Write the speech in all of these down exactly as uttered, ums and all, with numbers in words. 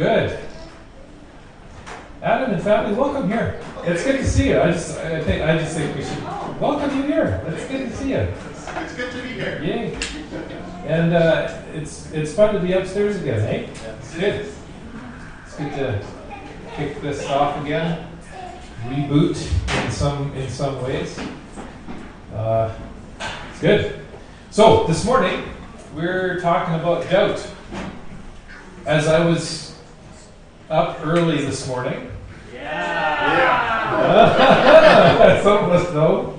Good. Adam and family, welcome here. It's good to see you. I just, I think, I just think we should welcome you here. It's good to see you. It's, it's good to be here. Yay. And uh, it's it's fun to be upstairs again, eh? It's good. It's good to kick this off again. Reboot in some in some ways. Uh, it's good. So this morning we're talking about doubt. As I was up early this morning. Yeah. Yeah. Uh, some of us know.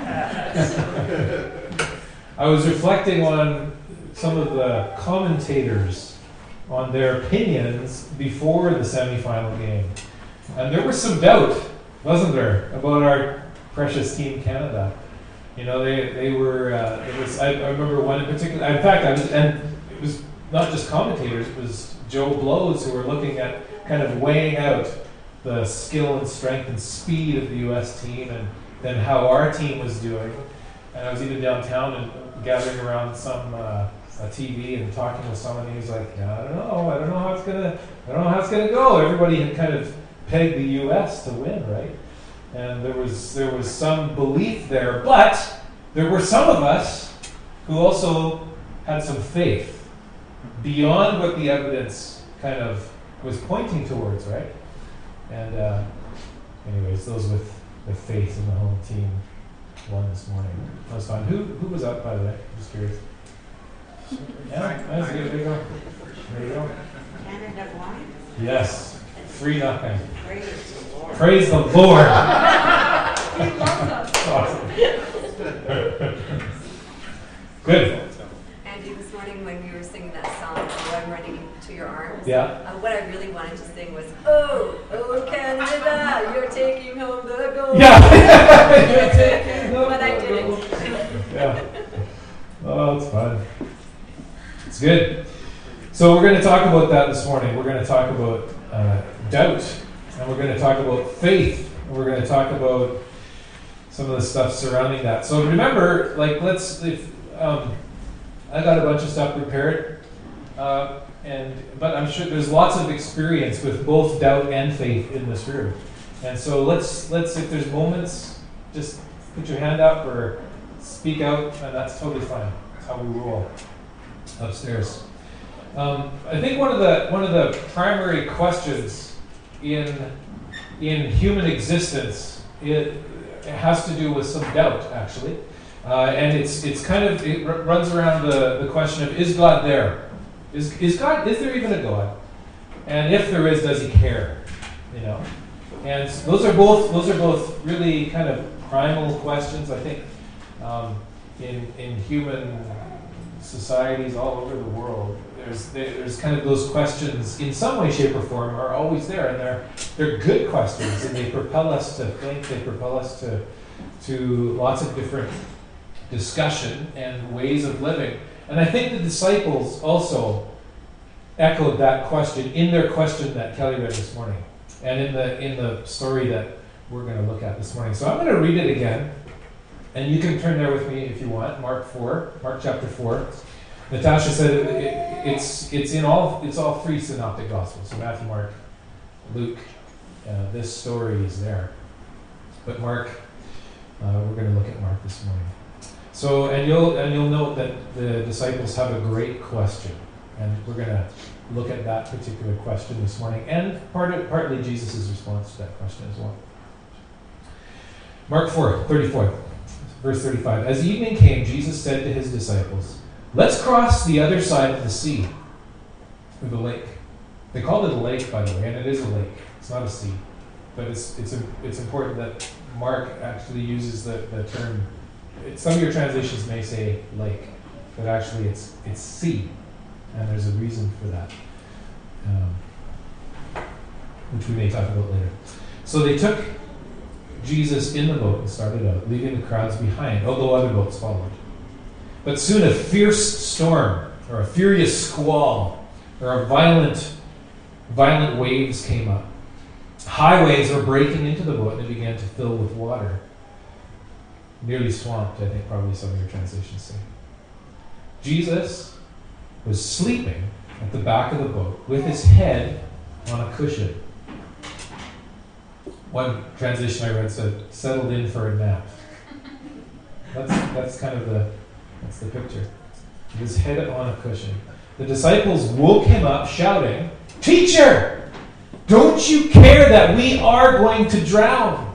I was reflecting on some of the commentators on their opinions before the semifinal game. And there was some doubt, wasn't there, about our precious team Canada. You know, they, they were, uh, it was, I, I remember one in particular, in fact, I was, and it was not just commentators, it was Joe Blows who were looking at kind of weighing out the skill and strength and speed of the U S team and then how our team was doing. And I was even downtown and gathering around some uh, a T V and talking with someone, and he was like, yeah, I don't know, I don't know how it's gonna, I don't know how it's gonna go. Everybody had kind of pegged the U S to win, right? And there was there was some belief there, but there were some of us who also had some faith beyond what the evidence kind of was pointing towards, right? And uh, anyways, those with, with faith in the home team won this morning. That was fun. Who who was up, by the way? I'm just curious. Yeah, that's good. There you go. There you go. Canada won? Yes. Three nothing. Praise the Lord. Praise the Lord. He loves us. Awesome. Good. Andy, this morning when we were singing that song, Oh, I'm Running to Your Arms, Yeah. uh, what I really wanted to sing was, Oh, oh Canada, you're taking home the gold. Yeah. You're taking home But I the didn't. gold. Yeah. Oh, it's fun. It's good. So we're going to talk about that this morning. We're going to talk about uh, doubt, and we're going to talk about faith, and we're going to talk about some of the stuff surrounding that. So remember, like, let's, if, um, I got a bunch of stuff prepared, uh, and but I'm sure there's lots of experience with both doubt and faith in this room. And so let's, let's if there's moments, just put your hand up or speak out, and that's totally fine. That's how we roll upstairs. Um, I think one of the one of the primary questions in in human existence it, it has to do with some doubt, actually, uh, and it's it's kind of it r- runs around the, the question of, is God there? Is is God? Is there even a God? And if there is, does He care? You know, and those are both those are both really kind of primal questions. I think um, in in human societies all over the world, there's there's kind of those questions in some way, shape, or form are always there, and they're they're good questions, and they propel us to think, they propel us to to lots of different discussion and ways of living. And I think the disciples also echoed that question in their question that Kelly read this morning, and in the in the story that we're going to look at this morning. So I'm going to read it again. And you can turn there with me if you want. Mark four, Mark chapter four. Natasha said it, it, it's it's in all it's all three synoptic gospels. So Matthew, Mark, Luke. Uh, this story is there. But Mark, uh, we're going to look at Mark this morning. So and you'll and you'll note that the disciples have a great question, and we're going to look at that particular question this morning, and part of, partly Jesus' response to that question as well. Mark four, thirty-four. Verse thirty-five, as evening came, Jesus said to his disciples, let's cross the other side of the sea, or the lake. They called it a lake, by the way, and it is a lake. It's not a sea. But it's it's it's important that Mark actually uses the, the term, it, some of your translations may say lake, but actually it's it's sea, and there's a reason for that, um, which we may talk about later. So they took Jesus in the boat and started out, leaving the crowds behind, although other boats followed. But soon a fierce storm, or a furious squall, or a violent, violent waves came up. High waves were breaking into the boat and it began to fill with water. Nearly swamped, I think probably some of your translations say. Jesus was sleeping at the back of the boat with his head on a cushion. One translation I read said, settled in for a nap. That's, that's kind of the, that's the picture. His head on a cushion. The disciples woke him up shouting, "Teacher, don't you care that we are going to drown?"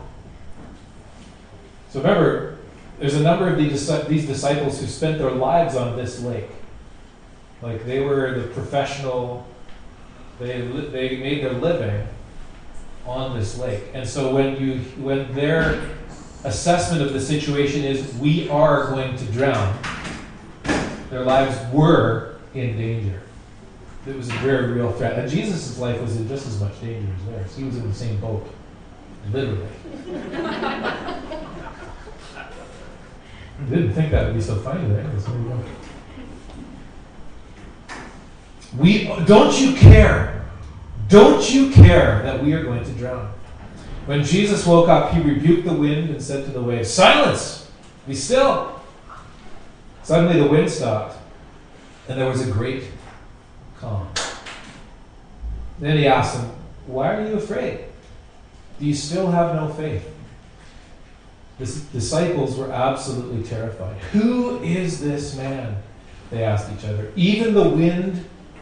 So remember, there's a number of these, these disciples who spent their lives on this lake. Like they were the professional, they, they made their living on this lake. And so when you when their assessment of the situation is, we are going to drown, their lives were in danger. It was a very real threat. And Jesus' life was in just as much danger as theirs. He was in the same boat. Literally. Didn't think that would be so funny there. We don't you care? Don't you care that we are going to drown? When Jesus woke up, he rebuked the wind and said to the waves, "Silence! Be still!" Suddenly the wind stopped, and there was a great calm. Then he asked them, "Why are you afraid? Do you still have no faith?" The disciples were absolutely terrified. "Who is this man?" they asked each other. "Even the wind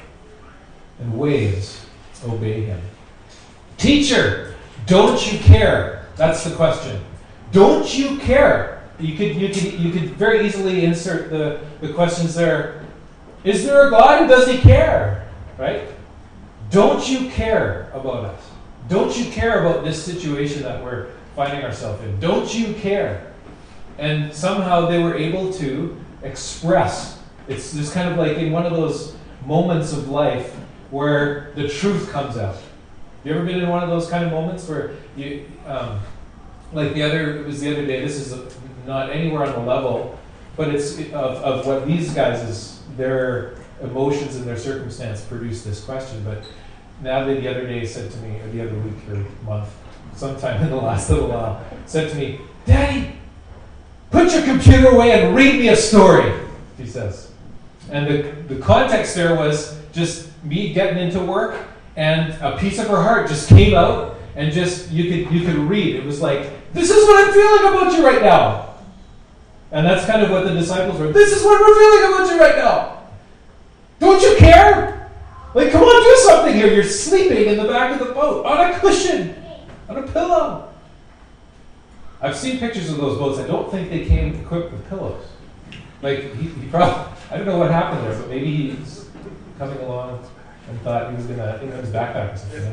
and waves obey him." "Teacher, don't you care?" That's the question. Don't you care? You could you could you could very easily insert the, the questions there. Is there a God? Does he care? Right? Don't you care about us? Don't you care about this situation that we're finding ourselves in? Don't you care? And somehow they were able to express. It's this kind of like in one of those moments of life where the truth comes out. You ever been in one of those kind of moments where you, um, like the other, it was the other day, this is not anywhere on the level, but it's of, of what these guys is, their emotions and their circumstance produced this question. But Natalie the other day said to me, or the other week or month, sometime in the last little while, said to me, "Daddy, put your computer away and read me a story," she says. And the, the context there was just me getting into work, and a piece of her heart just came out, and just you could you could read. It was like, "This is what I'm feeling about you right now." And that's kind of what the disciples were. "This is what we're feeling about you right now. Don't you care? Like, come on, do something here. You're sleeping in the back of the boat on a cushion, on a pillow." I've seen pictures of those boats. I don't think they came equipped with pillows. Like, he, he probably, I don't know what happened there, but maybe he's coming along and thought he was going to, you know, his backpack or something.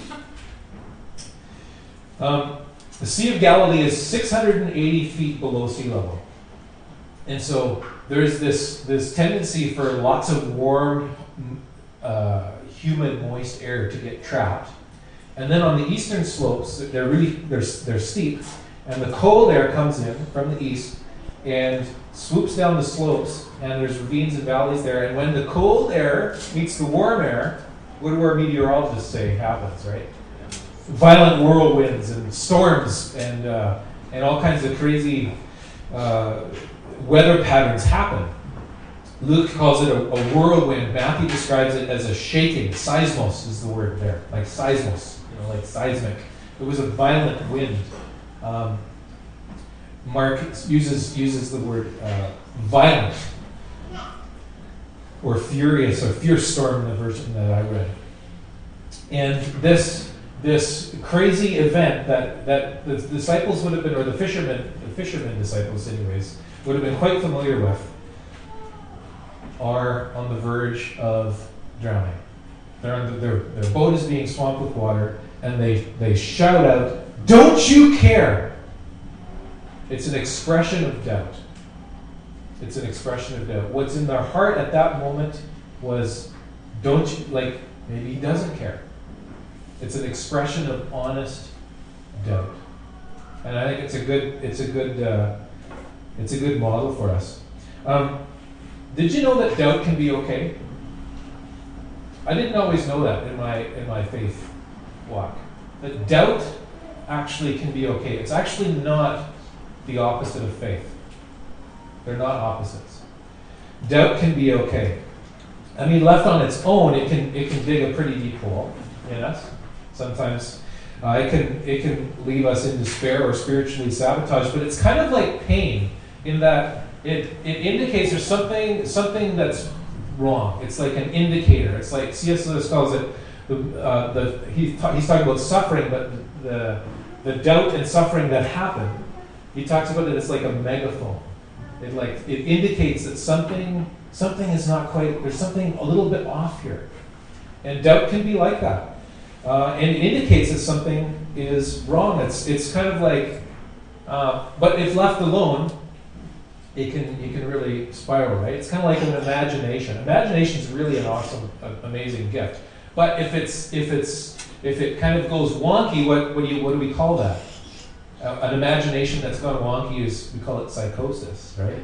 Um, the Sea of Galilee is six hundred eighty feet below sea level. And so there's this, this tendency for lots of warm, uh, humid, moist air to get trapped. And then on the eastern slopes, they're really, they're, they're steep, and the cold air comes in from the east and swoops down the slopes, and there's ravines and valleys there. And when the cold air meets the warm air, what do our meteorologists say happens, right? Violent whirlwinds and storms and uh, and all kinds of crazy uh, weather patterns happen. Luke calls it a, a whirlwind. Matthew describes it as a shaking. Seismos is the word there, like seismos, you know, like seismic. It was a violent wind. Um, Mark uses uses the word uh, violent or furious or fierce storm in the version that I read. And this this crazy event that, that the disciples would have been, or the fishermen, the fishermen disciples anyways, would have been quite familiar with, are on the verge of drowning. They're on the, their, their boat is being swamped with water, and they, they shout out, "Don't you care?" It's an expression of doubt. It's an expression of doubt. What's in their heart at that moment was, don't you, like, maybe he doesn't care. It's an expression of honest doubt. And I think it's a good, it's a good, uh, it's a good model for us. Um, did you know that doubt can be okay? I didn't always know that in my in my faith walk. That doubt actually can be okay. It's actually not the opposite of faith. They're not opposites. Doubt can be okay. I mean, left on its own, it can it can dig a pretty deep hole. in us. Sometimes uh, it can it can leave us in despair or spiritually sabotaged. But it's kind of like pain in that it it indicates there's something something that's wrong. It's like an indicator. It's like C S Lewis calls it the uh, the he ta- he's talking about suffering, but the the doubt and suffering that happen. He talks about it as like a megaphone. It like it indicates that something something is not quite. There's something a little bit off here, and doubt can be like that, uh, and it indicates that something is wrong. It's it's kind of like, uh, but if left alone, it can it can really spiral, right? It's kind of like an imagination. Imagination is really an awesome, a- amazing gift. But if it's if it's if it kind of goes wonky, what what do you what do we call that? Uh, an imagination that's gone wonky is, we call it psychosis, right?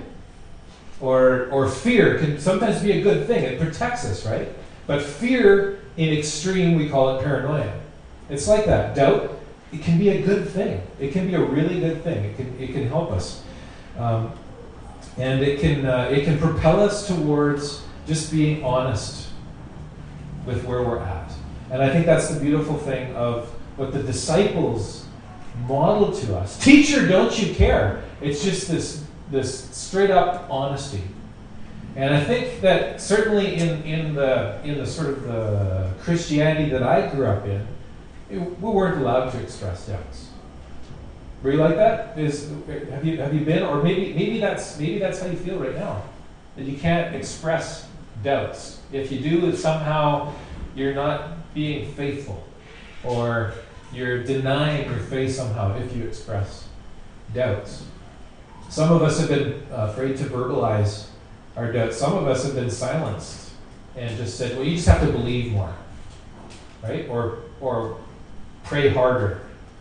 Or or fear can sometimes be a good thing. It protects us, right? But fear in extreme, we call it paranoia. It's like that. Doubt, it can be a good thing. It can be a really good thing. It can it can help us, um, and it can uh, it can propel us towards just being honest with where we're at. And I think that's the beautiful thing of what the disciples model to us. Teacher, don't you care? It's just this this straight up honesty. And I think that certainly in, in the in the sort of the Christianity that I grew up in, it, we weren't allowed to express doubts. Were you like that? Is have you have you been, or maybe maybe that's maybe that's how you feel right now, that you can't express doubts. If you do, somehow you're not being faithful, or you're denying your faith somehow if you express doubts. Some of us have been uh, afraid to verbalize our doubts. Some of us have been silenced and just said, well, you just have to believe more, right? Or or pray harder,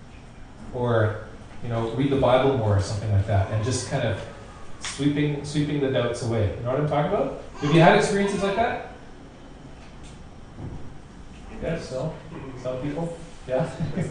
or you know, read the Bible more, or something like that, and just kind of sweeping sweeping the doubts away. You know what I'm talking about? Have you had experiences like that? Yes, so some people. Yeah.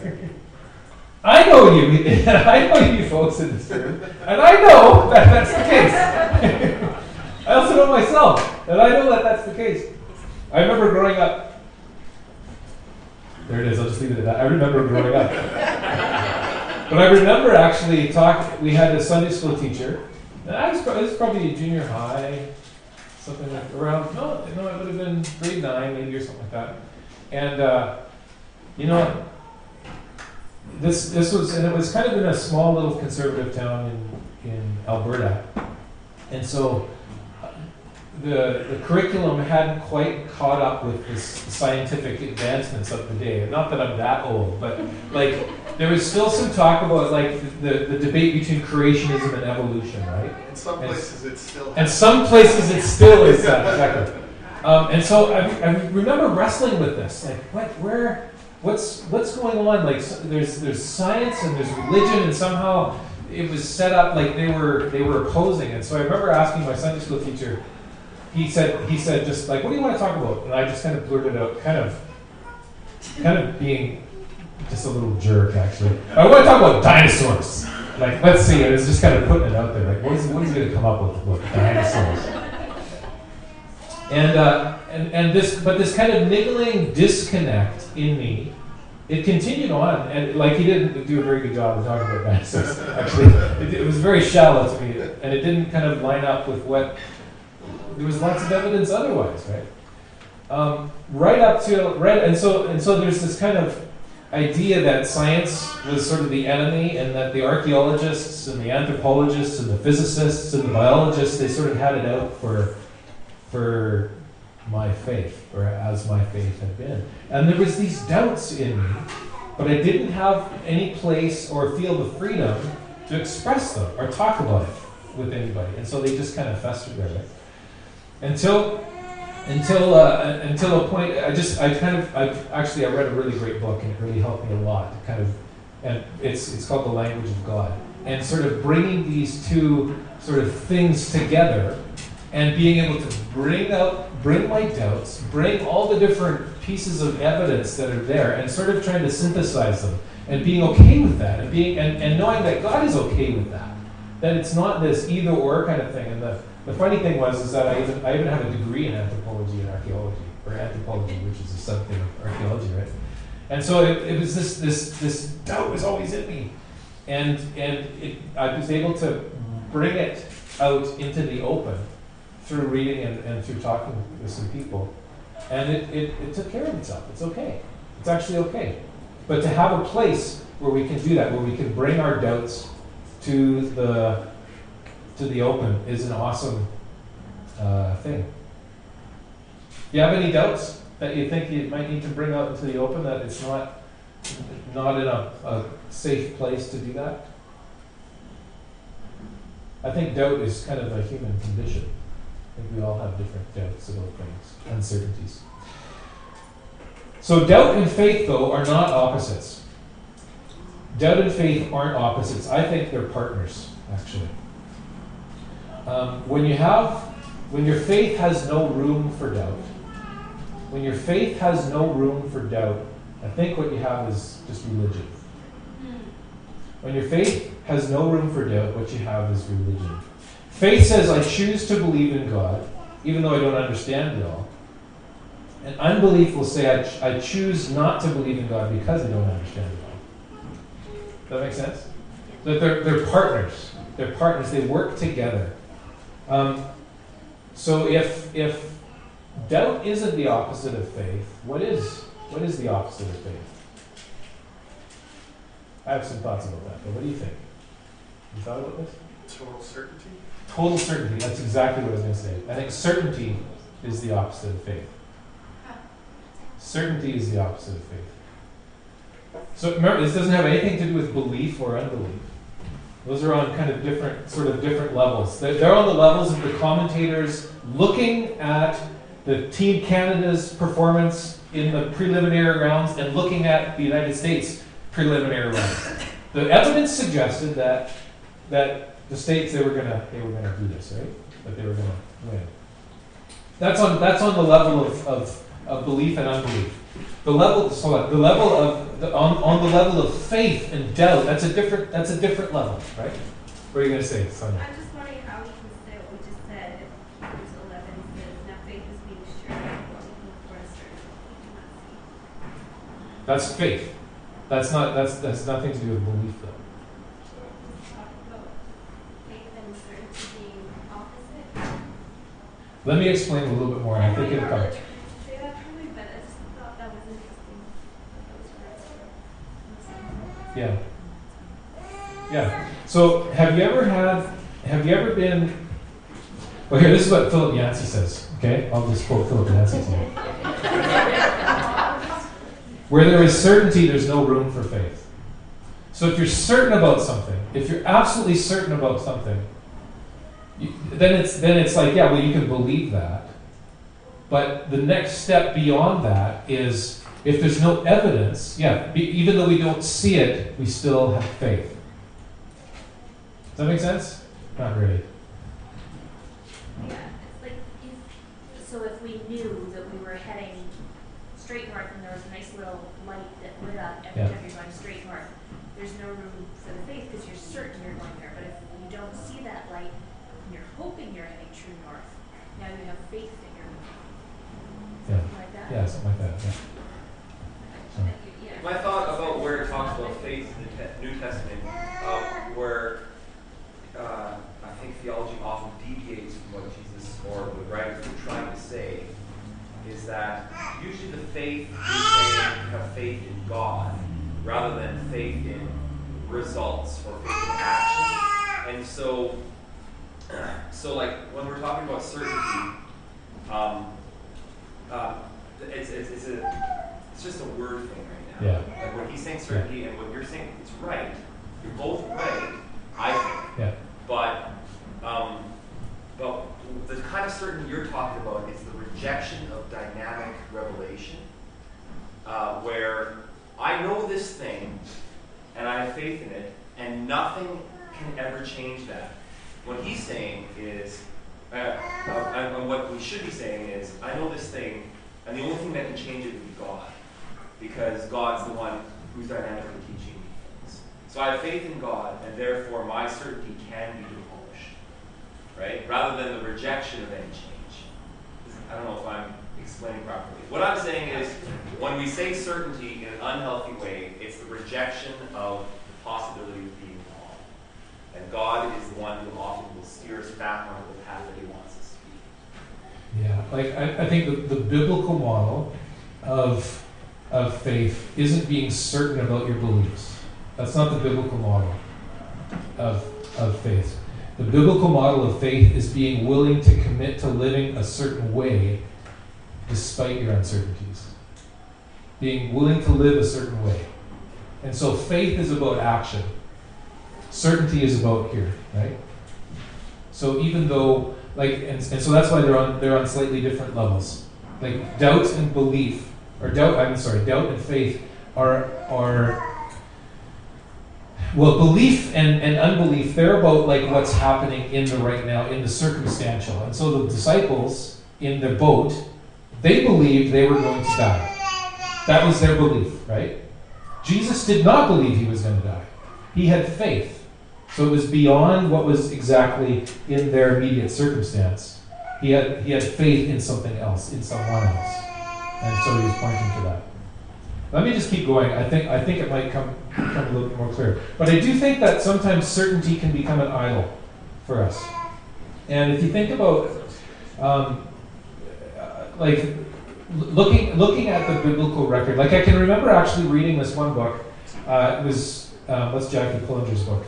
I know you. I know you folks in this room, and I know that that's the case. I also know myself, and I know that that's the case. I remember growing up. There it is. I'll just leave it at that. I remember growing up, but I remember actually talk. We had a Sunday school teacher, and I was, pro- it was probably junior high, something like around. No, no, it would have been grade nine, maybe, or something like that, and. Uh, You know, this this was, and it was kind of in a small little conservative town in, in Alberta, and so the the curriculum hadn't quite caught up with the scientific advancements of the day. Not that I'm that old, but like there was still some talk about like the, the debate between creationism and evolution, right? In some And- places it's still. And some places it still is that, exactly. Um, and so I, I remember wrestling with this, like what, where. What's what's going on? Like so there's there's science and there's religion, and somehow it was set up like they were they were opposing. And so I remember asking my Sunday school teacher. He said he said just like, what do you want to talk about? And I just kind of blurted out, kind of kind of being just a little jerk actually. I want to talk about dinosaurs. Like let's see. I was just kind of putting it out there. Like what is what is he going to come up with with dinosaurs? And uh, and and this, but this kind of niggling disconnect in me, it continued on, and like he didn't do a very good job of talking about dinosaurs. Actually, it, it was very shallow to me, and it didn't kind of line up with what there was lots of evidence otherwise, right? Um, right up to right, and so and so there's this kind of idea that science was sort of the enemy, and that the archaeologists and the anthropologists and the physicists and the biologists, they sort of had it out for. for my faith, or as my faith had been. And there was these doubts in me, but I didn't have any place or field of freedom to express them or talk about it with anybody. And so they just kind of festered there, right? Until until uh, until a point, I just, I kind of, I actually, I read a really great book, and it really helped me a lot. To kind of, and it's it's called The Language of God, and sort of bringing these two sort of things together, and being able to bring out, bring my doubts, bring all the different pieces of evidence that are there, and sort of trying to synthesize them, and being okay with that, and being and, and knowing that God is okay with that, that it's not this either or kind of thing. And the, the funny thing was is that I even I even have a degree in anthropology and archaeology, or anthropology, which is a subthing of archaeology, right? And so it, it was this this this doubt was always in me, and and it, I was able to bring it out into the open through reading and, and through talking with some people, and it, it, it took care of itself. It's okay. It's actually okay. But to have a place where we can do that, where we can bring our doubts to the to the open, is an awesome uh, thing. Do you have any doubts that you think you might need to bring out into the open, that it's not not in a, a safe place to do that? I think doubt is kind of a human condition. I think we all have different doubts about things, uncertainties. So doubt and faith, though, are not opposites. Doubt and faith aren't opposites. I think they're partners, actually. Um, when you have, when your faith has no room for doubt, when your faith has no room for doubt, I think what you have is just religion. When your faith has no room for doubt, what you have is religion. Faith says, I choose to believe in God, even though I don't understand it all. And unbelief will say, I, ch- I choose not to believe in God because I don't understand it all. Does that make sense? That they're, they're partners. They're partners. They work together. Um, so if if doubt isn't the opposite of faith, what is what is the opposite of faith? I have some thoughts about that, but what do you think? You thought about this? Total certainty? Total certainty. That's exactly what I was going to say. I think certainty is the opposite of faith. Certainty is the opposite of faith. So remember, this doesn't have anything to do with belief or unbelief. Those are on kind of different, sort of different levels. They're, they're on the levels of the commentators looking at the Team Canada's performance in the preliminary rounds and looking at the United States preliminary rounds. The evidence suggested that that the states they were gonna they were gonna do this, right? That they were gonna win. That's on that's on the level of, of, of belief and unbelief. The level so the level of the, on, on the level of faith and doubt, that's a different that's a different level, right? What are you gonna say, Sonia? I'm just wondering how we can say what we just said. If Hebrews eleven says, "Now faith is being sure of what we hope for, a certain what we cannot see." That's faith. That's not that's that's nothing to do with belief though. So talk about faith and certainty being opposite. Let me explain a little bit more. I think it'll come. Say that probably, but I just thought that was interesting. That was Yeah. Yeah. So have you ever had, have you ever been, well here, this is what Philip Yancey says, okay? I'll just quote Philip Yancey to you. Where there is certainty, there's no room for faith. So if you're certain about something, if you're absolutely certain about something, you, then it's then it's like, yeah, well, you can believe that. But the next step beyond that is, if there's no evidence, yeah, be, even though we don't see it, we still have faith. Does that make sense? Not really. Yeah, it's like if, so if we knew that we were heading straight north and there was a nice little light that lit up every Yeah. time you're going straight north, there's no room for the faith because you're certain you're going there. But if you don't see that light and you're hoping you're heading true north, now you have faith that you're moving. Yeah. Something like that? Yeah, something like that. Yeah. That you- yeah. My thought about where it talks about faith in the te- New Testament, uh, where uh, I think theology often deviates from what Jesus or the writers were trying to say, is that usually the faith is saying you have faith in God rather than faith in results or faith in action. And so, so like when we're talking about certainty, um, uh, it's, it's, it's, a, it's just a word thing right now. Yeah. Like when he's saying certainty and what you're saying, it's right. You're both right, I think. Yeah. But, um, but the kind of certainty you're talking about is the rejection of dynamic revelation, uh, where I know this thing and I have faith in it, and nothing can ever change that. What he's saying is, uh, uh, and what we should be saying is, I know this thing, and the only thing that can change it would be God, because God's the one who's dynamically teaching me things. So I have faith in God, and therefore my certainty can be demolished, right? Rather than the rejection of any change. I don't know if I'm explaining properly. What I'm saying is, when we say certainty in an unhealthy way, it's the rejection of the possibility of being wrong. And God is the one who often will steer us back onto the path that he wants us to be. Yeah, like I, I think the, the biblical model of, of faith isn't being certain about your beliefs. That's not the biblical model of, of faith. The biblical model of faith is being willing to commit to living a certain way despite your uncertainties. Being willing to live a certain way. And so faith is about action. Certainty is about here, right? So even though, like, and, and so that's why they're on they're on slightly different levels. Like doubt and belief, or doubt, I'm sorry, doubt and faith are are well, belief and, and unbelief, they're about like what's happening in the right now, in the circumstantial. And so the disciples in the boat, they believed they were going to die. That was their belief, right? Jesus did not believe he was going to die. He had faith. So it was beyond what was exactly in their immediate circumstance. He had he had faith in something else, in someone else. And so he was pointing to that. Let me just keep going. I think I think it might come, come a little bit more clear. But I do think that sometimes certainty can become an idol for us. And if you think about, um, uh, like, looking looking at the biblical record, like I can remember actually reading this one book. Uh, it was, uh, what's Jackie Pullinger's book?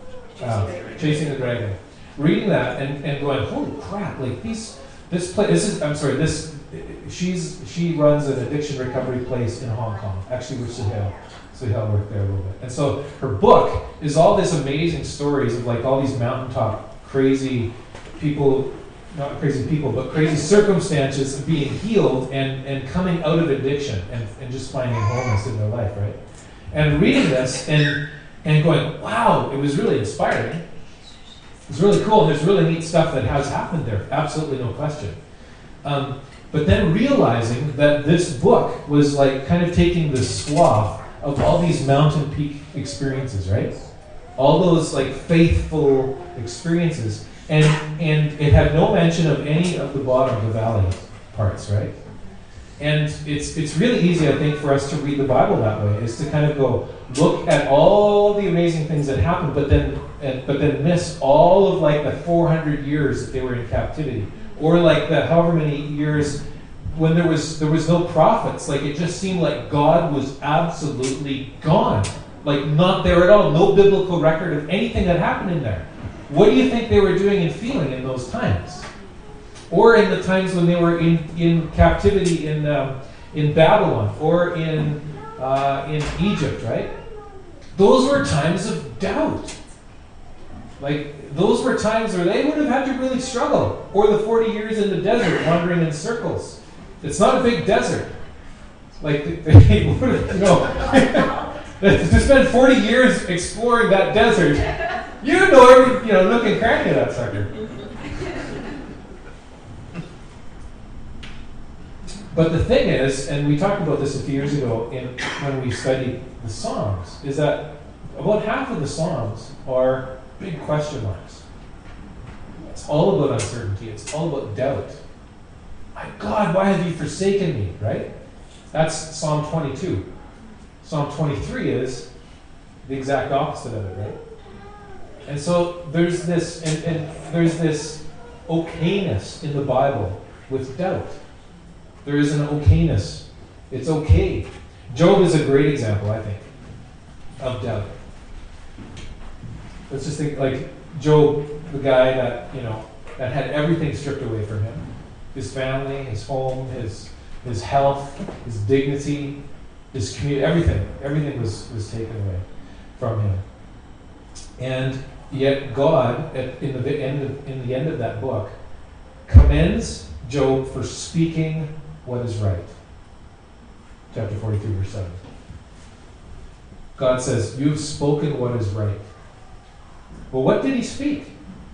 Uh, Chasing the Dragon. Reading that and, and going, holy crap! Like these, this place. This is. I'm sorry. This. She's she runs an addiction recovery place in Hong Kong. Actually, with Sahel. Sahel worked there a little bit. And so her book is all this amazing stories of like all these mountaintop crazy people, not crazy people, but crazy circumstances of being healed and, and coming out of addiction and, and just finding wholeness in their life, right? And reading this and and going, wow, it was really inspiring. It was really cool. There's really neat stuff that has happened there. Absolutely no question. Um, but then realizing that this book was like kind of taking the swath of all these mountain peak experiences, right? All those like faithful experiences. And and it had no mention of any of the bottom, the valley parts, right? And it's it's really easy, I think, for us to read the Bible that way, is to kind of go, look at all the amazing things that happened, but then and, but then miss all of like the four hundred years that they were in captivity. Or like the however many years when there was there was no prophets. Like it just seemed like God was absolutely gone. Like not there at all. No biblical record of anything that happened in there. What do you think they were doing and feeling in those times? Or in the times when they were in, in captivity in um, in Babylon or in uh, in Egypt, right? Those were times of doubt. Like those were times where they would have had to really struggle. Or the forty years in the desert, wandering in circles. It's not a big desert. Like they would have, you know, to spend forty years exploring that desert. You know every, you know, nook and cranny of that sucker. But the thing is, and we talked about this a few years ago in, when we studied the Psalms, is that about half of the Psalms are big question marks. It's all about uncertainty. It's all about doubt. My God, why have you forsaken me, right? That's Psalm twenty-two. Psalm twenty-three is the exact opposite of it, right? And so there's this, and, and there's this okayness in the Bible with doubt. There is an okayness. It's okay. Job is a great example, I think, of doubt. Let's just think, like Job, the guy that, you know, that had everything stripped away from him. His family, his home, his his health, his dignity, his community, everything. Everything was, was taken away from him. And yet God, at, in the end of, in the end of that book, commends Job for speaking what is right. Chapter forty-three, verse seven. God says, "You've spoken what is right." Well, what did he speak?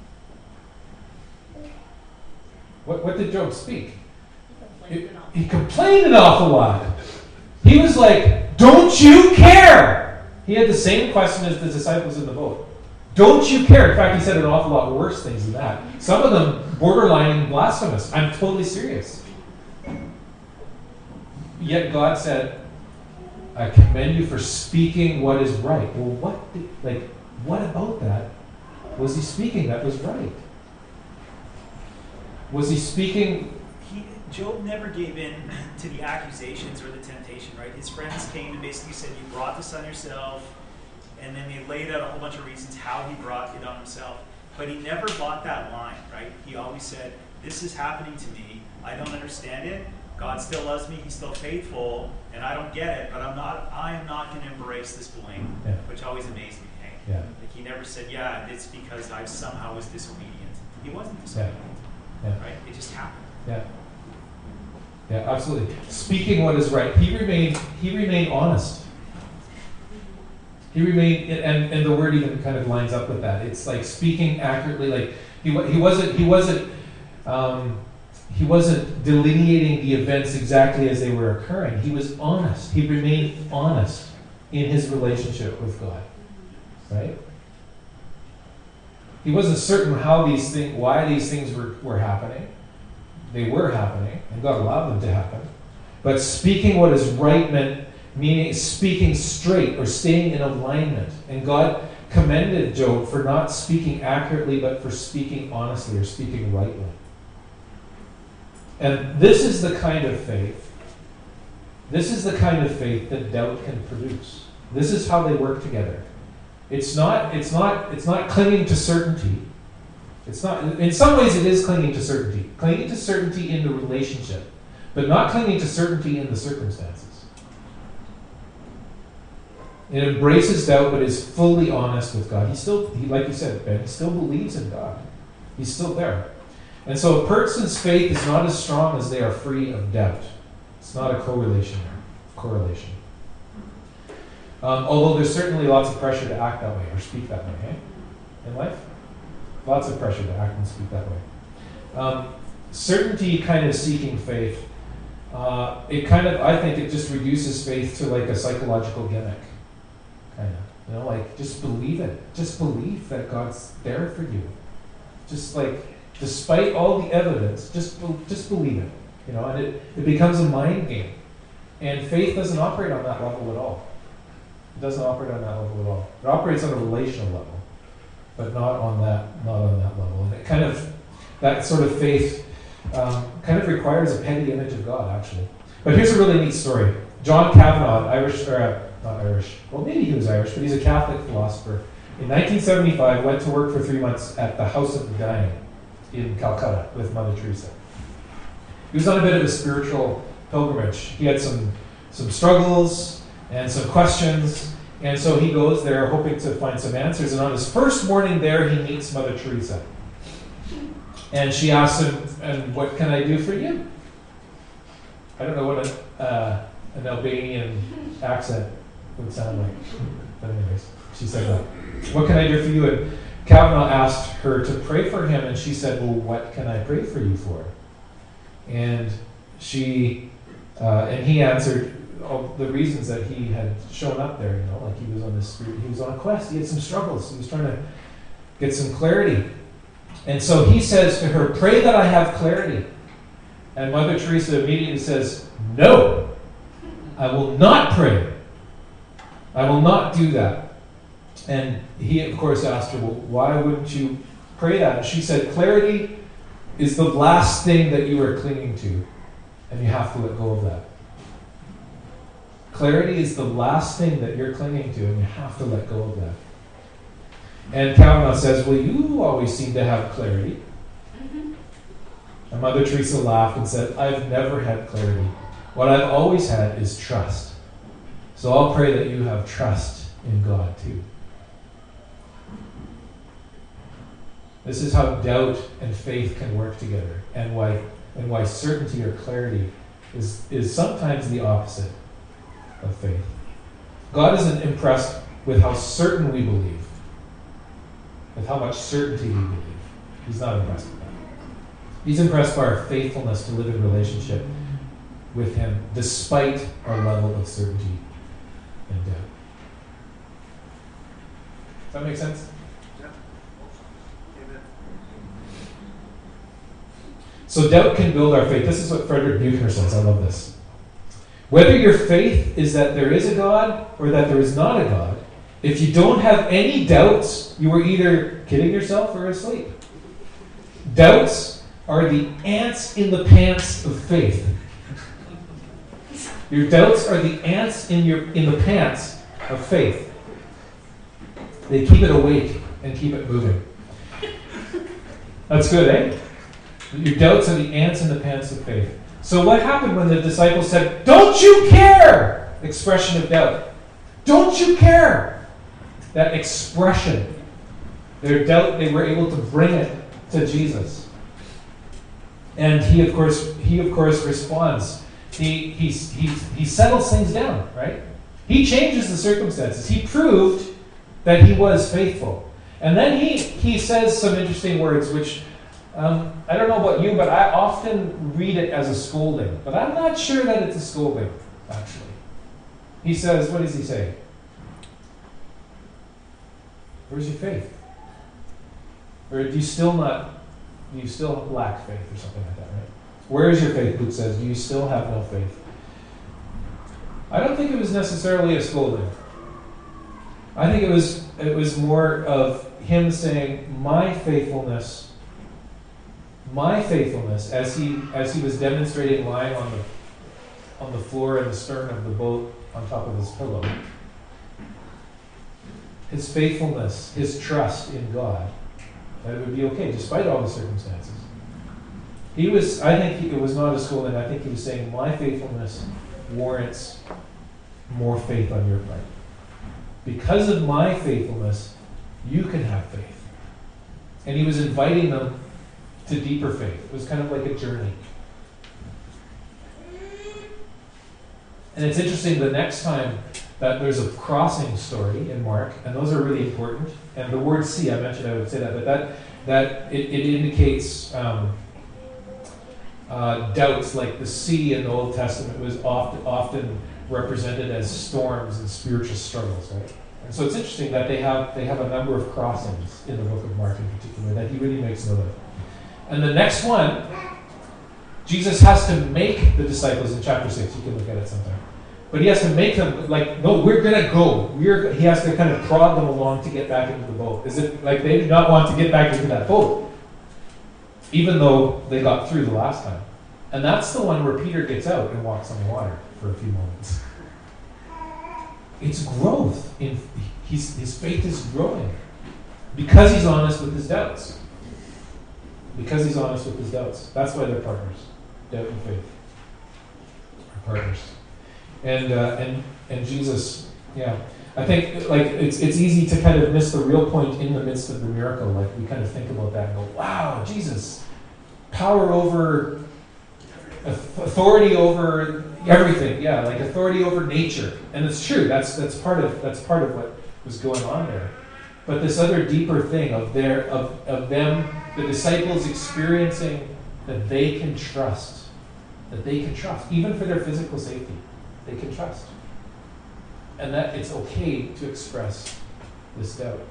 What, what did Job speak? He, he complained an awful lot. He was like, "Don't you care?" He had the same question as the disciples in the boat. Don't you care? In fact, he said an awful lot worse things than that. Some of them borderline blasphemous. I'm totally serious. yet God said, I commend you for speaking what is right. Well, what, did, like, what about that was he speaking that was right? Was he speaking? He, Job never gave in to the accusations or the temptation, right? His friends came and basically said, you brought this on yourself, and then they laid out a whole bunch of reasons how he brought it on himself. But he never bought that line, right? He always said, this is happening to me. I don't understand it. God still loves me. He's still faithful, and I don't get it. But I'm not. I am not going to embrace this blame, Yeah. which always amazed me. Hey? Yeah. Like he never said, yeah, it's because I somehow was disobedient. He wasn't Yeah. disobedient, Yeah. right? It just happened. Yeah. Yeah, absolutely. Speaking what is right. He remained he remained honest. He remained, and, and the word even kind of lines up with that. It's like speaking accurately. Like he wa- he wasn't he wasn't um, he wasn't delineating the events exactly as they were occurring. He was honest. He remained honest in his relationship with God. Right? He wasn't certain how these things, why these things were, were happening. They were happening, and God allowed them to happen. But speaking what is right meant meaning speaking straight or staying in alignment. And God commended Job for not speaking accurately, but for speaking honestly or speaking rightly. And this is the kind of faith, this is the kind of faith that doubt can produce. This is how they work together. It's not, it's not, it's not clinging to certainty. It's not, in some ways it is clinging to certainty. Clinging to certainty in the relationship, but not clinging to certainty in the circumstances. It embraces doubt, but is fully honest with God. He still, he, like you said, Ben, he still believes in God. He's still there. And so a person's faith is not as strong as they are free of doubt. It's not a correlation there. Correlation. Um, although there's certainly lots of pressure to act that way or speak that way, eh? In life. Lots of pressure to act and speak that way. Um, certainty kind of seeking faith, uh, it kind of, I think it just reduces faith to like a psychological gimmick. Kind of. You know, like just believe it. Just believe that God's there for you. Just like, despite all the evidence, just, just believe it. You know, and it, it becomes a mind game. And faith doesn't operate on that level at all. It doesn't operate on that level at all. It operates on a relational level, but not on that, not on that level. And it kind of, that sort of faith um, kind of requires a petty image of God, actually. But here's a really neat story. John Kavanaugh, Irish, or uh, not Irish, well maybe he was Irish, but he's a Catholic philosopher. In nineteen seventy-five, went to work for three months at the House of the Dying in Calcutta with Mother Teresa. He was on a bit of a spiritual pilgrimage. He had some some struggles and some questions, and so he goes there hoping to find some answers. And on his first morning there, he meets Mother Teresa. And she asks him, and what can I do for you? I don't know what a, uh, an Albanian accent would sound like. But anyways, she said that. What can I do for you? And Kavanaugh asked her to pray for him, and she said, well, what can I pray for you for? And she, uh, and he answered all the reasons that he had shown up there, you know, like he was on this, he was on a quest, he had some struggles, he was trying to get some clarity. And so he says to her, pray that I have clarity. And Mother Teresa immediately says, no, I will not pray. I will not do that. And he, of course, asked her, well, why wouldn't you pray that? And she said, clarity is the last thing that you are clinging to, and you have to let go of that. Clarity is the last thing that you're clinging to, and you have to let go of that. And Kavanaugh says, well, you always seem to have clarity. Mm-hmm. And Mother Teresa laughed and said, I've never had clarity. What I've always had is trust. So I'll pray that you have trust in God too. This is how doubt and faith can work together, and why and why certainty or clarity is, is sometimes the opposite of faith. God isn't impressed with how certain we believe, with how much certainty we believe. He's not impressed with that. He's impressed by our faithfulness to live in relationship with Him despite our level of certainty and doubt. Does that make sense? So doubt can build our faith. This is what Frederick Buechner says. I love this. Whether your faith is that there is a God or that there is not a God, if you don't have any doubts, you are either kidding yourself or asleep. Doubts are the ants in the pants of faith. Your doubts are the ants in your in the pants of faith. They keep it awake and keep it moving. That's good, eh? Your doubts are the ants in the pants of faith. So what happened when the disciples said, "Don't you care?" Expression of doubt. Don't you care? That expression. Their doubt, they were able to bring it to Jesus. And he of course, he of course responds. He, he, he, he settles things down, right? He changes the circumstances. He proved that he was faithful. And then he, he says some interesting words, which um, I don't know about you, but I often read it as a scolding. But I'm not sure that it's a scolding, actually. He says, what does he say? Where's your faith? Or do you still not, do you still lack faith or something like that, right? Where is your faith, Luke says? Do you still have no faith? I don't think it was necessarily a scolding. I think it was it was more of him saying, my faithfulness, my faithfulness, as he as he was demonstrating lying on the on the floor in the stern of the boat on top of his pillow. His faithfulness, his trust in God, that it would be okay despite all the circumstances. He was, I think he, it was not a scolding. I think he was saying, my faithfulness warrants more faith on your part. Because of my faithfulness, you can have faith. And he was inviting them to deeper faith. It was kind of like a journey. And it's interesting, the next time that there's a crossing story in Mark, and those are really important. And the word sea, I mentioned I would say that, but that, that it, it indicates um, uh, doubts, like the sea in the Old Testament was often, often represented as storms and spiritual struggles, right? And so it's interesting that they have they have a number of crossings in the book of Mark in particular that he really makes note of. And the next one, Jesus has to make the disciples in chapter six. You can look at it sometime. But he has to make them, like, no, we're going to go. We're, he has to kind of prod them along to get back into the boat. Is it like they do not want to get back into that boat, even though they got through the last time. And that's the one where Peter gets out and walks on the water for a few moments. It's growth. In his, his faith is growing because he's honest with his doubts. Because he's honest with his doubts. That's why they're partners. Doubt and faith are partners. And uh, and and Jesus, yeah, I think like it's it's easy to kind of miss the real point in the midst of the miracle. Like we kind of think about that and go, wow, Jesus, power over, authority over everything. Yeah, like authority over nature, and it's true. That's that's part of that's part of what was going on there. But this other deeper thing of their of of them, the disciples experiencing that they can trust, that they can trust, even for their physical safety. They can trust. And that it's okay to express this doubt.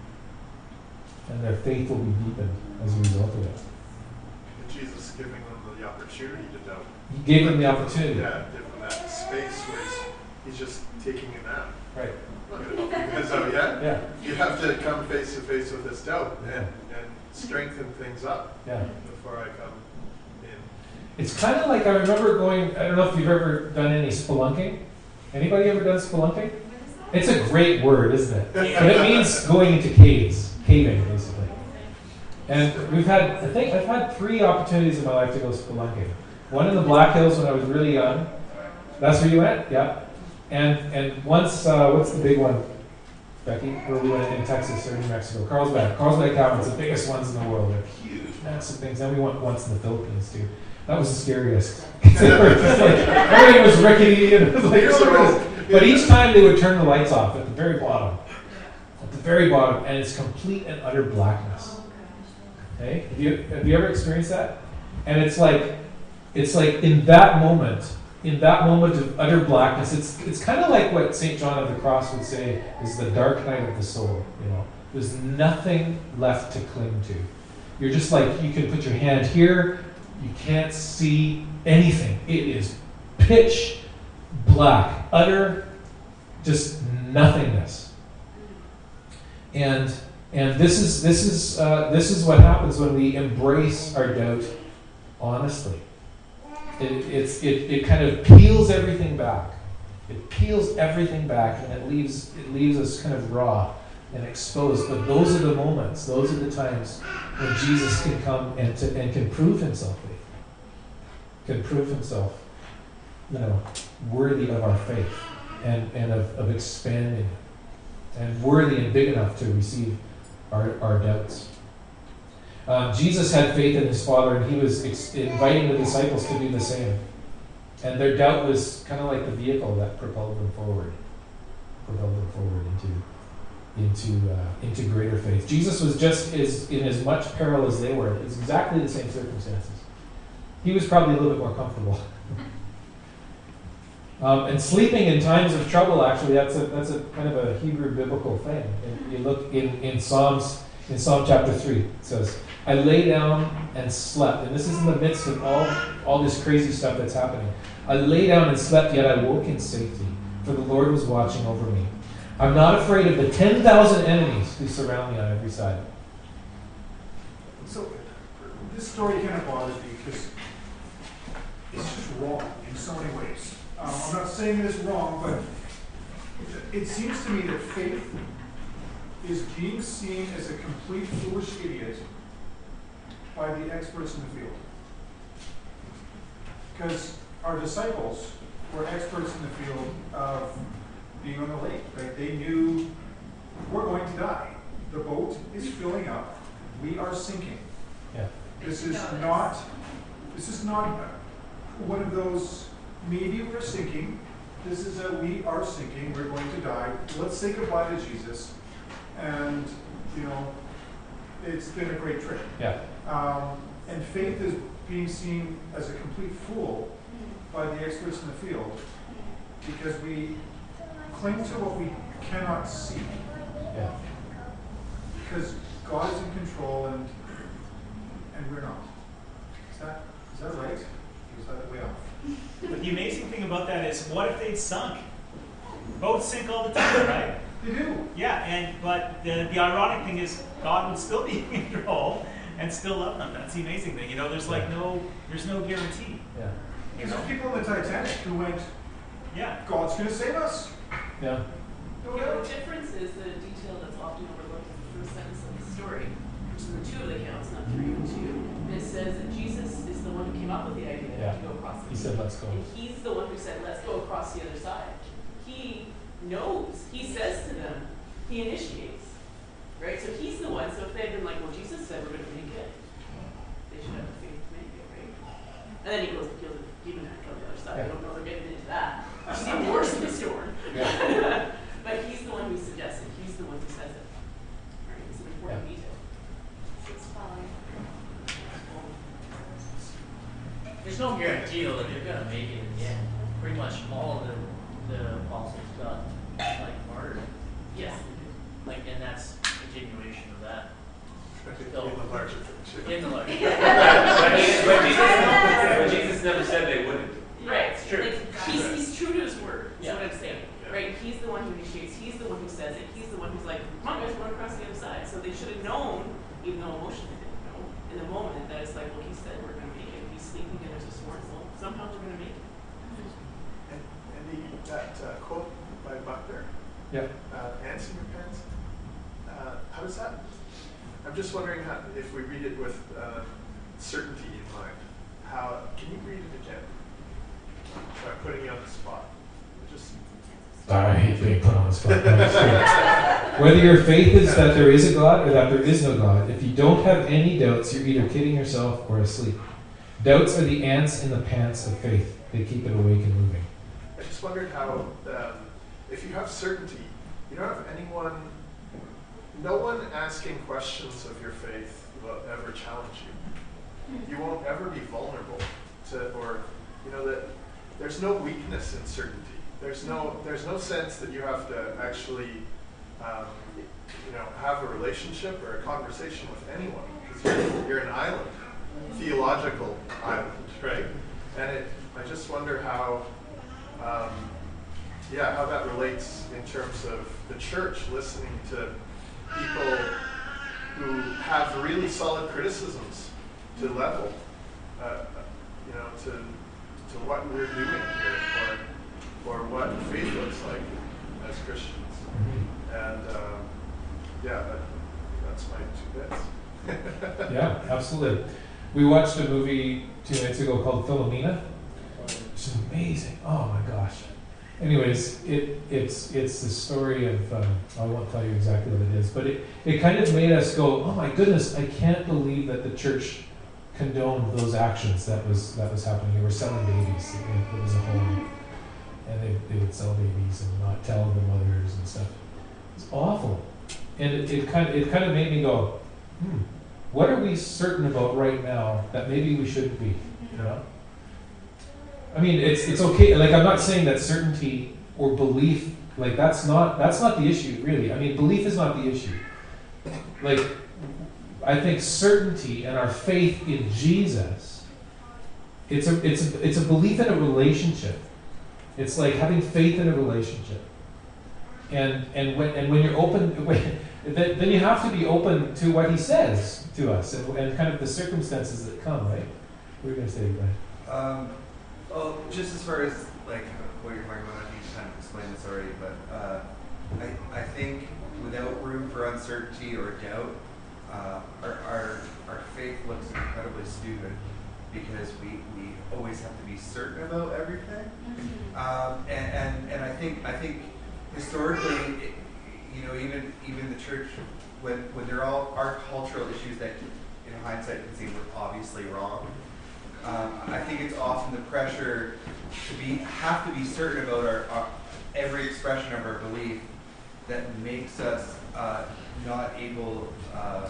And their faith will be deepened as a result of it. Jesus giving them the opportunity to doubt. He gave them the opportunity. Yeah, give them that space where he's, he's just taking a nap. Right. I'm not going to help you guys out yet. Yeah. You have to come face to face with this doubt and, and strengthen things up Yeah. before I come in. It's kind of like, I remember going, I don't know if you've ever done any spelunking. Anybody ever done spelunking? It's a great word, isn't it? But it means going into caves, caving, basically. And we've had, I think, I've had three opportunities in my life to go spelunking. One in the Black Hills when I was really young. That's where you went? Yeah. And and once, uh, what's the big one, Becky? Where we went in Texas or New Mexico? Carlsbad. Carlsbad Caverns, the biggest ones in the world. They're huge, massive things. Then we went once in the Philippines, too. That was the scariest. They were just like, everything was rickety and it was like, oh, but each time they would turn the lights off at the very bottom. At the very bottom, and it's complete and utter blackness. Okay? Have you, have you ever experienced that? And it's like, it's like in that moment, in that moment of utter blackness, it's it's kind of like what Saint John of the Cross would say is the dark night of the soul. You know, there's nothing left to cling to. You're just like, you can put your hand here, you can't see anything. It is pitch black, utter, just nothingness. And and this is this is uh, this is what happens when we embrace our doubt honestly. It it's it, it kind of peels everything back. It peels everything back, and it leaves it leaves us kind of raw and exposed. But those are the moments, those are the times when Jesus can come and to, and can prove himself, can prove himself, you know, worthy of our faith and, and of, of expanding it, and worthy and big enough to receive our, our doubts. Um, Jesus had faith in his Father, and he was ex- inviting the disciples to do the same. And their doubt was kind of like the vehicle that propelled them forward, propelled them forward into into uh, into greater faith. Jesus was just as in as much peril as they were. It's exactly the same circumstances. He was probably a little bit more comfortable. um, and sleeping in times of trouble, actually, that's a that's a kind of a Hebrew biblical thing. And you look in, in Psalms in Psalm chapter three. It says, "I lay down and slept," and this is in the midst of all all this crazy stuff that's happening. "I lay down and slept, yet I woke in safety, for the Lord was watching over me. I'm not afraid of the ten thousand enemies who surround me on every side." So, this story kind of bothers me because it's just wrong in so many ways. Um, I'm not saying it's wrong, but it, it seems to me that faith is being seen as a complete foolish idiot by the experts in the field. Because our disciples were experts in the field of being on the lake, right? They knew we're going to die. The boat is filling up. We are sinking. Yeah. This is not. This is not one of those. Maybe we're sinking. This is a we are sinking. We're going to die. Let's say goodbye to Jesus. And you know, it's been a great trip. Yeah. Um, and faith is being seen as a complete fool by the experts in the field because we cling to what we cannot see. Yeah. Because God is in control and and we're not. Is that is that right? Or is that way off? But the amazing thing about that is, what if they'd sunk? Boats sink all the time, right? They do. Yeah, and but the, the ironic thing is, God would still be in control and still love them. That's the amazing thing. You know, there's like no, there's no guarantee. Yeah. Because there's people in the Titanic who went, Yeah. God's going to save us. Yeah. No Yeah, doubt. the difference is the detail that's often overlooked in the first sentence of the story, which is in two of the accounts, not three or two. And it says that Jesus is the one who came up with the idea Yeah. to go across the He said, "Let's go." And he's the one who said, let's go across the other side. He knows, he says to them, he initiates. Right? So he's the one, so if they had been like, well, Jesus said we're going to make it, they should have the faith to make it, right? And then he goes and kills the demon and kills the other side. I don't know if they're getting into that. Which is even worse in the story. Yeah. But he's the one who suggests it. He's the one who says it. Right? It's an important Yeah. detail. It's following. There's no guarantee though that they're gonna make it in the end. Pretty much all of the, the apostles got like martyred. Yes. Like, and that's a continuation of that. In the larger picture. In the large. But Jesus, but Jesus- but Jesus never said they wouldn't. Right. It's true. Like, he's, he's true to his word, is Yeah. what I'm saying. Yeah. Right? He's the one who initiates. He's the one who says it. He's the one who's like, come on, guys, run across the other side. So they should have known, even though emotionally they didn't know, in the moment that it's like, well, he said we're going to make it. He's sleeping and there's a sword, so somehow we're going to make it. And, and the, that uh, quote by Buckner, Yeah. uh, ants in your pants, uh, how does that? I'm just wondering how, if we read it with uh, certainty in mind. How can you read it again? By putting you on the spot. Just I hate being put on the spot. Whether your faith is that there is a God or that there is no God, if you don't have any doubts, you're either kidding yourself or asleep. Doubts are the ants in the pants of faith. They keep it awake and moving. I just wondered how, um, if you have certainty, you don't have anyone, no one asking questions of your faith will ever challenge you. You won't ever be vulnerable to, or, you know, that there's no weakness in certainty. There's no, there's no sense that you have to actually, um, you know, have a relationship or a conversation with anyone, because you're, you're an island, theological island, right? And it, I just wonder how um, yeah, how that relates in terms of the church listening to people who have really solid criticisms to level, uh, you know, to to what we're doing here, or or what faith looks like as Christians. And um, yeah, that, that's my two bits. Yeah, absolutely. We watched a movie two nights ago called Philomena. It's amazing. Oh my gosh. Anyways, it it's it's the story of um, I won't tell you exactly what it is, but it, it kind of made us go, oh my goodness, I can't believe that the church condoned those actions that was that was happening. They were selling babies. It, it was a home, and they, they would sell babies and not tell the mothers and stuff. It's awful, and it, it kind of it kind of made me go, hmm, what are we certain about right now that maybe we shouldn't be? You know. I mean, it's it's okay. Like, I'm not saying that certainty or belief, like that's not that's not the issue, really. I mean, belief is not the issue. Like, I think certainty and our faith in Jesus, it's a it's a it's a belief in a relationship. It's like having faith in a relationship. And and when and when you're open, when, then, then you have to be open to what He says to us and, and kind of the circumstances that come, right? What are you going to say, Brian? Um, Well, just as far as like what you're talking about, I think you kind of explained this already, but uh, I, I think without room for uncertainty or doubt, uh, our, our our faith looks incredibly stupid because we, we always have to be certain about everything. Mm-hmm. um, and, and and I think I think historically, it, you know, even even the church, when when there all are cultural issues that in hindsight can seem obviously wrong. Um, I think it's often the pressure to be have to be certain about our, our every expression of our belief that makes us uh, not able. Uh,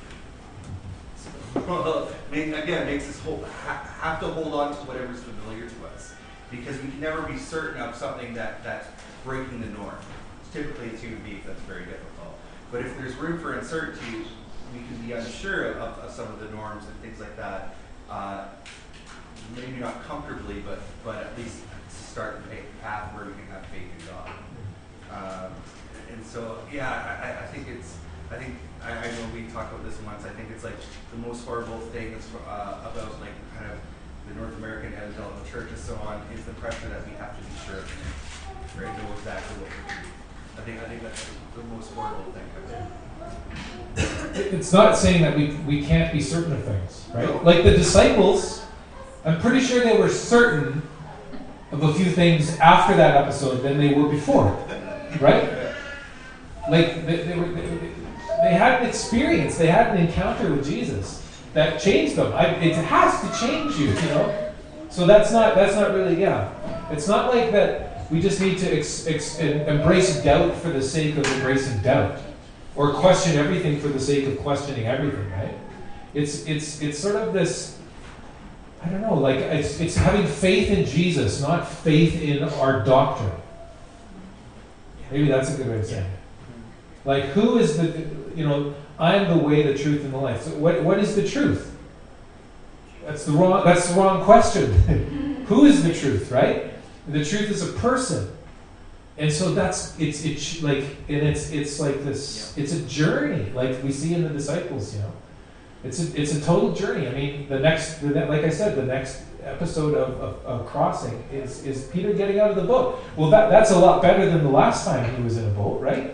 well, make, again, makes us hold, ha, have to hold on to whatever's familiar to us, because we can never be certain of something that that's breaking the norm. Typically, as human beings, that's very difficult. But if there's room for uncertainty, we can be unsure of, of some of the norms and things like that. Uh, maybe not comfortably, but but at least start the path where we can have faith in God. Um, and so, yeah, I, I think it's, I think, I, I know we talked about this once, I think it's like the most horrible thing that's, uh, about like kind of the North American evangelical church and so on is the pressure that we have to be sure, right, know exactly what we're doing. I think, I think that's the most horrible thing of it. It's not saying that we we can't be certain of things, right? Like the disciples, I'm pretty sure they were certain of a few things after that episode than they were before, right? Like they, they, were, they, they had an experience, they had an encounter with Jesus that changed them. I, it has to change you, you know. So that's not that's not really yeah. It's not like that. We just need to ex, ex, embrace doubt for the sake of embracing doubt. Or question everything for the sake of questioning everything, right? It's it's it's sort of this, I don't know, like it's it's having faith in Jesus, not faith in our doctrine. Maybe that's a good way of saying it. Like, who is the, you know, I'm the way, the truth, and the life. So what what is the truth? That's the wrong that's the wrong question. Who is the truth, right? The truth is a person. And so that's it's it's like and it's it's like this it's a journey, like we see in the disciples, you know. It's a it's a total journey. I mean, the next the, like I said, the next episode of, of, of Crossing is is Peter getting out of the boat. Well, that that's a lot better than the last time he was in a boat, right?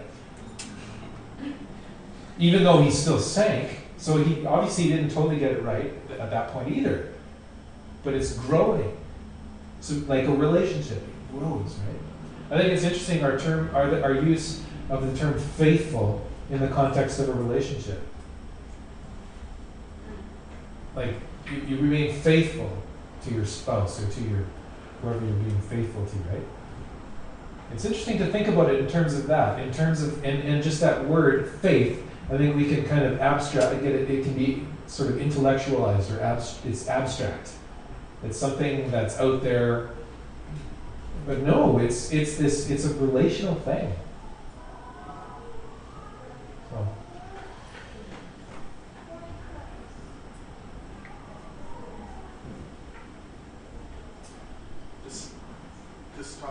Even though he still sank, so he obviously didn't totally get it right at that point either. But it's growing. So like a relationship, it grows, right? I think it's interesting our term, our, our use of the term faithful in the context of a relationship. Like, you, you remain faithful to your spouse or to your whoever you're being faithful to, right? It's interesting to think about it in terms of that, in terms of, and, and just that word, faith, I think we can kind of abstract, get it, it can be sort of intellectualized or abs, it's abstract. It's something that's out there. But no, it's it's this it's a relational thing. So. This this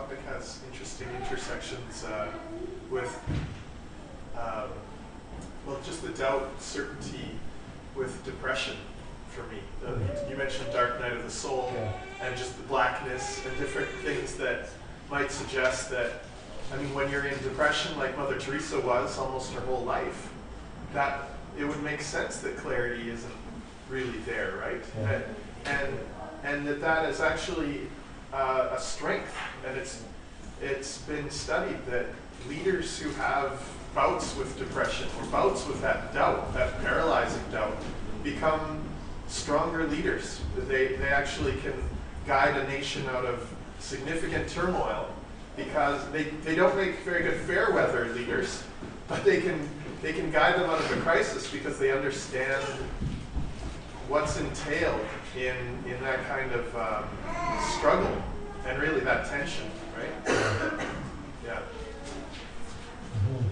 with, um, well, just the doubt, certainty with depression for me. The, you mentioned Dark Night of the Soul, Yeah. and just the blackness and different things that might suggest that, I mean, when you're in depression like Mother Teresa was almost her whole life, that it would make sense that clarity isn't really there, right? Yeah. And, and and that that is actually uh, a strength, and it's it's been studied that leaders who have bouts with depression or bouts with that doubt, that paralyzing doubt, become stronger leaders. They they actually can guide a nation out of significant turmoil because they, they don't make very good fair weather leaders, but they can they can guide them out of a crisis because they understand what's entailed in in that kind of um, struggle and really that tension, right? Yeah. Mhm.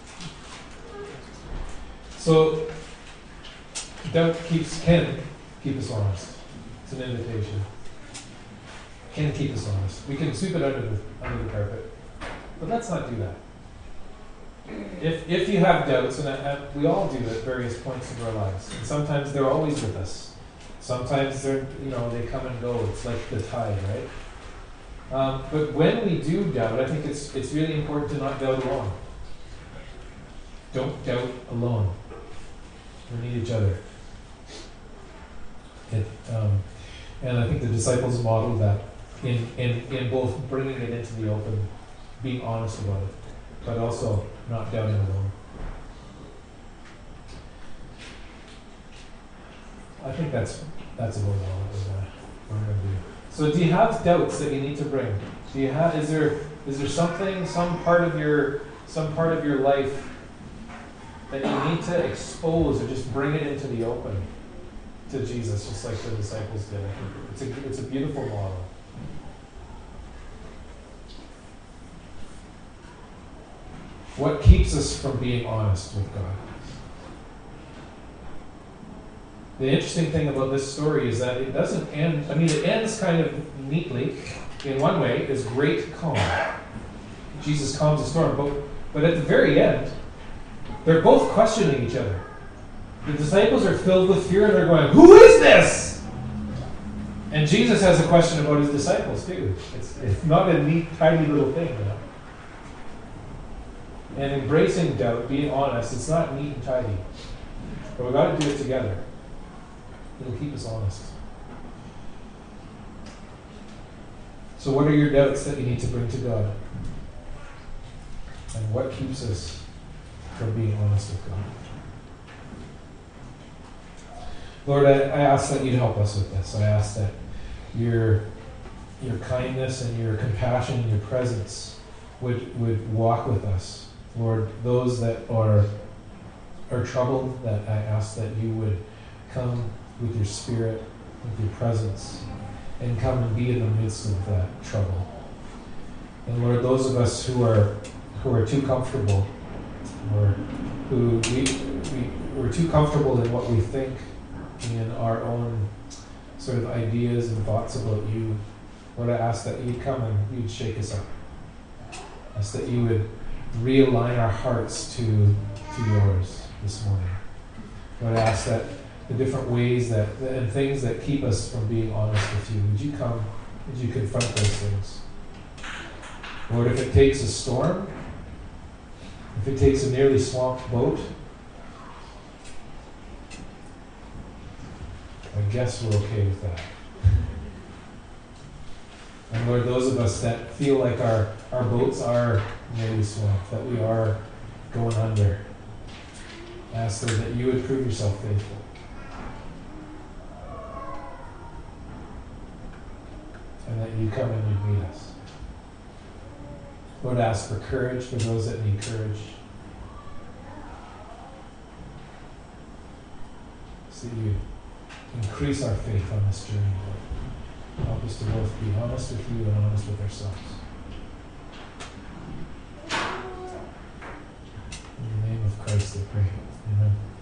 So doubt keeps can keep us honest. It's an invitation. Can keep us honest. We can sweep it under the under the carpet, but let's not do that. If if you have doubts, and, and we all do at various points in our lives, and sometimes they're always with us. Sometimes they're you know they come and go. It's like the tide, right? Um, but when we do doubt, I think it's it's really important to not doubt alone. Don't doubt alone. We need each other. It, um, and I think the disciples modeled that in, in, in both bringing it into the open, being honest about it, but also not doubting alone. I think that's that's about all that uh, we're going to do. So, do you have doubts that you need to bring? Do you have? Is there is there something, some part of your some part of your life that you need to expose or just bring it into the open to Jesus, just like the disciples did? I think it's a it's a beautiful model. What keeps us from being honest with God? The interesting thing about this story is that it doesn't end, I mean, it ends kind of neatly. In one way, there's great calm. Jesus calms the storm, but, but at the very end, they're both questioning each other. The disciples are filled with fear and they're going, "Who is this?" And Jesus has a question about his disciples too. It's, it's not a neat, tiny little thing, you know. And embracing doubt, being honest, it's not neat and tidy. But we've got to do it together. It'll keep us honest. So what are your doubts that you need to bring to God? And what keeps us from being honest with God? Lord, I, I ask that you'd help us with this. I ask that your, your kindness and your compassion and your presence would, would walk with us. Lord, those that are, are troubled, that I ask that you would come with your spirit, with your presence, and come and be in the midst of that trouble. And Lord, those of us who are who are too comfortable, or who we, we we're too comfortable in what we think, in our own sort of ideas and thoughts about you, Lord, I ask that you'd come and you'd shake us up. I ask that you would realign our hearts to to yours this morning. Lord, I ask that the different ways that and things that keep us from being honest with you, would you come, would you confront those things? Lord, if it takes a storm, if it takes a nearly swamped boat, I guess we're okay with that. And Lord, those of us that feel like our, our boats are nearly swamped, that we are going under, I ask, Lord, that you would prove yourself faithful. And that you come and you meet us. Lord, I ask for courage for those that need courage. So you increase our faith on this journey, Lord. Help us to both be honest with you and honest with ourselves. In the name of Christ I pray. Amen.